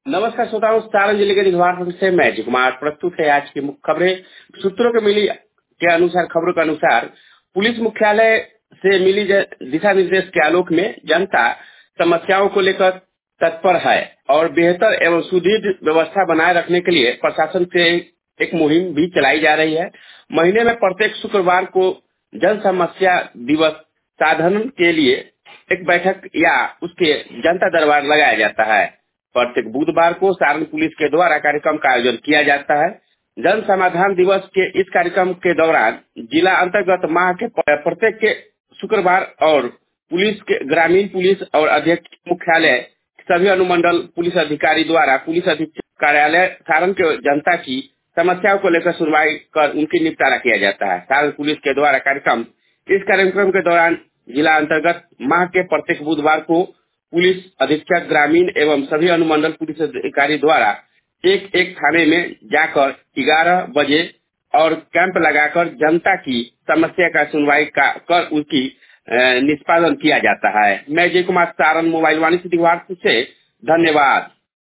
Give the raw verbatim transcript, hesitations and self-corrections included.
नमस्कार श्रोताओं, सारण जिले के दिघवार से मैं अजय कुमार प्रस्तुत है आज की मुख्य खबरें। सूत्रों के मिली के अनुसार खबरों के अनुसार पुलिस मुख्यालय से मिली दिशा निर्देश के आलोक में जनता समस्याओं को लेकर तत्पर है और बेहतर एवं सुदृढ़ व्यवस्था बनाए रखने के लिए प्रशासन से एक मुहिम भी चलाई जा रही है। महीने में प्रत्येक शुक्रवार को जन समस्या दिवस साधन के लिए एक बैठक या उसके जनता दरबार लगाया जाता है। प्रत्येक बुधवार को सारण पुलिस के द्वारा कार्यक्रम का आयोजन किया जाता है। जन समाधान दिवस के इस कार्यक्रम के दौरान जिला अंतर्गत माह के प्रत्येक के शुक्रवार और पुलिस के ग्रामीण पुलिस और अध्यक्ष मुख्यालय सभी अनुमंडल पुलिस अधिकारी द्वारा पुलिस अधीक्षक कार्यालय सारण के जनता की समस्याओं को लेकर सुनवाई कर उनकी निपटारा किया जाता है। सारण पुलिस के द्वारा कार्यक्रम इस कार्यक्रम के दौरान जिला अंतर्गत माह के प्रत्येक बुधवार को पुलिस अधीक्षक ग्रामीण एवं सभी अनुमंडल पुलिस अधिकारी द्वारा एक एक थाने में जाकर ग्यारह बजे और कैंप लगाकर जनता की समस्या का सुनवाई का कर उसकी निष्पादन किया जाता है। मैं अजय कुमार, सारण मोबाइल वाणी से धन्यवाद।